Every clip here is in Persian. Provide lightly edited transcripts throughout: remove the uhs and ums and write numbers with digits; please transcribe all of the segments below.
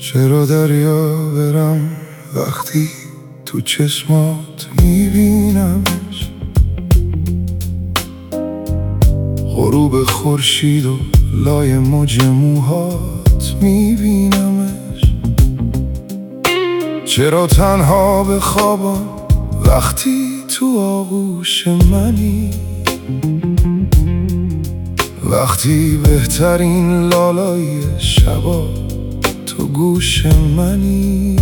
چرا دریا برم وقتی تو چشمات میبینمش، غروب خورشید و لای موج موهات میبینمش. چرا تنها بخوابم وقتی تو آغوش منی، وقتی بهترین لالای شبا تو گوش منی.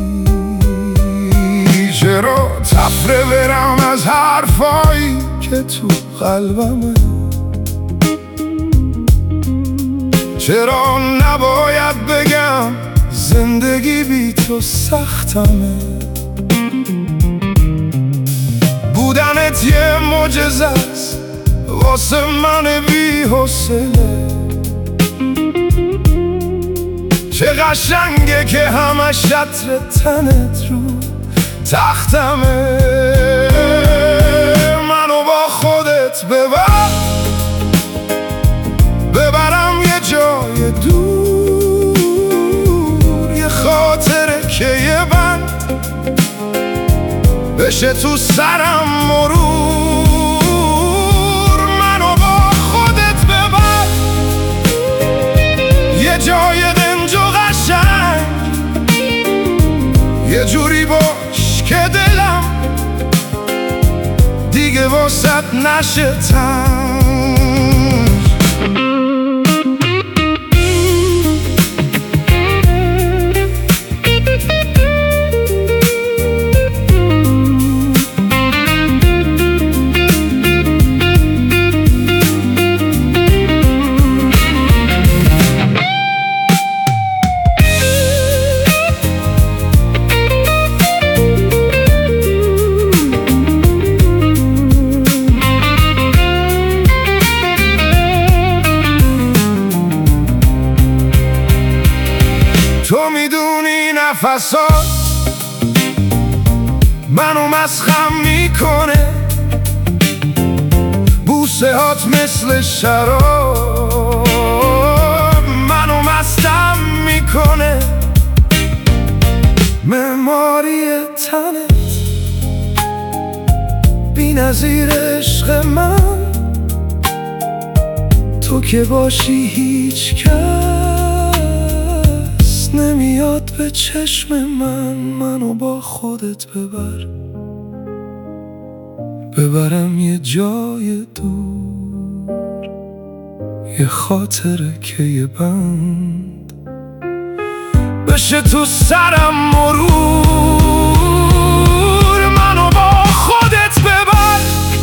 چرا تفره برم از حرفایی که تو قلبمه، چرا نباید بگم زندگی بی تو سختمه. بودنت یه معجزه است واسه من بی حوصله. چه قشنگه که همش عطر تنت رو تختمه. منو با خودت ببرم یه جای دور، یه خاطره که یه بند بشه تو سرم مرور. منو با خودت ببر یه جای دنج و قشنگ، یه جوری باش که دلم دیگه واسط نشه تنگ. تو میدونی نفسات منو مسخم میکنه، بوسه هات مثل شراب منو مستم میکنه. معماری تنت بی نظیر عشق من، تو که باشی هیچ کس نمیاد به چشم من. منو با خودت ببرم یه جای دور، یه خاطره که یه بند بشه تو سرم مرور. منو با خودت ببر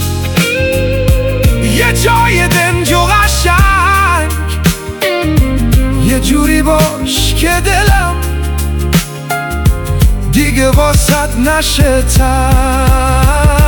یه جای دنج و قشنگ، یه جوری باش که دلم دیگه واسط نشه تنگ.